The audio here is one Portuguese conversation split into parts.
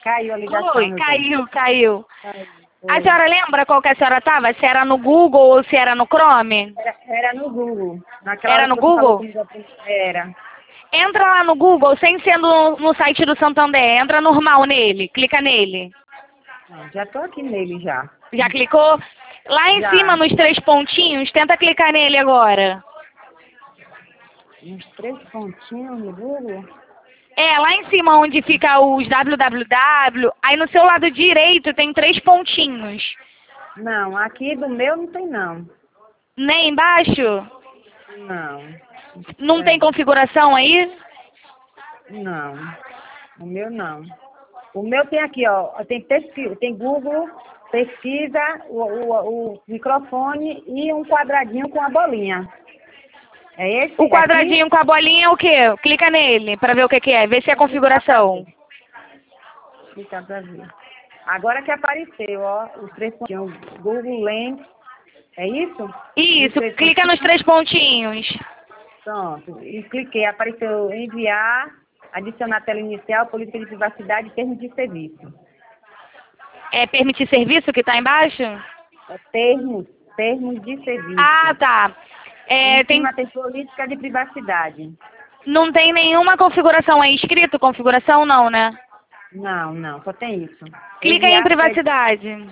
Caiu a ligação. Oi, meu bem. caiu, caiu. Caiu. A Oi. senhora lembra qual que a senhora estava? Se era no Google ou se era no Chrome? Era no Google. Naquela Era hora no que você falou Google? comigo, era. Entra lá no Google, sem ser no site do Santander. Entra normal nele, clica nele. Não, já tô aqui nele já. Já clicou? Lá em Já. cima, nos 3 pontinhos, tenta clicar nele agora. Uns 3 pontinhos no Google. É, lá em cima onde fica os www, aí no seu lado direito tem 3 pontinhos. Não, aqui do meu não tem não. Nem embaixo? Não. Não tem configuração aí? Não. O meu não. O meu tem aqui, ó. Tem pesquisa, tem Google, pesquisa, o microfone e um quadradinho com a bolinha. É esse? O quadradinho com a bolinha é o quê? Clica nele pra ver o que que é. Vê se é configuração. Clica pra ver. Agora que apareceu, ó, os 3 pontinhos. Google Lens. É isso? Isso, Os 3 clica nos 3 pontinhos. Pronto. E cliquei. Apareceu enviar, adicionar tela inicial, política de privacidade e termos de serviço. É permitir serviço que tá embaixo? É termos de serviço. Ah, tá. É, Em cima tem política de privacidade. não tem nenhuma configuração aí escrito? Configuração não, né? Não, só tem isso. Clica em Enviar privacidade.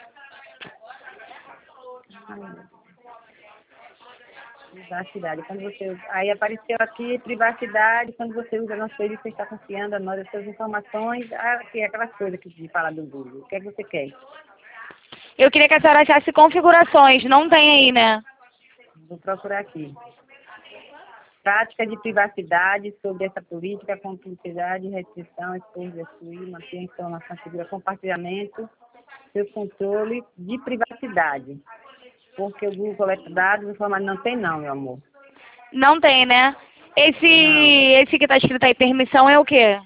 privacidade. Quando você, aí apareceu aqui privacidade, quando você usa nosso serviço, você está confiando a nós as suas informações, aqui, aquelas coisas que se fala do Google. O que é que você quer? Eu queria que a senhora achasse configurações. Não tem aí, né? Vou procurar aqui. Prática de privacidade sobre essa política, cumplicidade, restrição, expor, excluir, manter a informação segura, compartilhamento, seu controle de privacidade. Porque o Google coleta dados, informação não tem não, meu amor. Não tem, né? Esse, Não. esse que tá escrito aí, permissão, é o quê?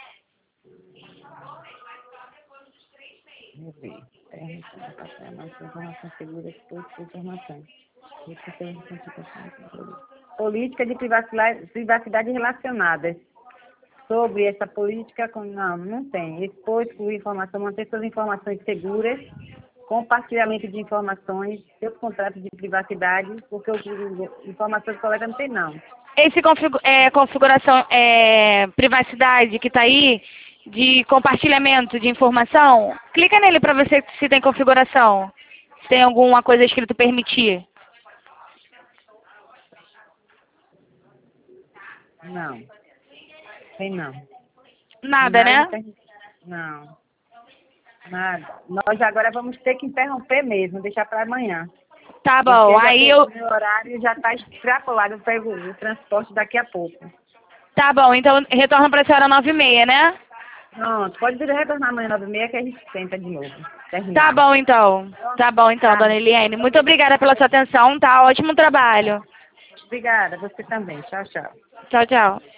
Vou ver. Informação segura, expor, informação. Política de privacidade relacionadas. Sobre essa política, não tem. Expor, excluir informação, manter suas informações seguras, compartilhamento de informações, seus contratos de privacidade, porque informações coletas não tem não. Esse configuração, privacidade que tá aí, de compartilhamento de informação, clica nele para ver se tem configuração. Se tem alguma coisa escrito permitir. Não. Tem não. Nada, né? Não. Nada. Nós agora vamos ter que interromper mesmo, deixar para amanhã. Tá bom, aí eu... O meu horário já está extrapolado, eu pego o transporte daqui a pouco. Tá bom, então retorna pra senhora 9h30, né? Pronto, pode vir retornar amanhã 9h30 que a gente tenta de novo. Tá bom então. Tá bom então, dona Eliane. Muito obrigada pela sua atenção, tá? Ótimo trabalho. Obrigada, você também. Tchau, tchau. Tchau, tchau.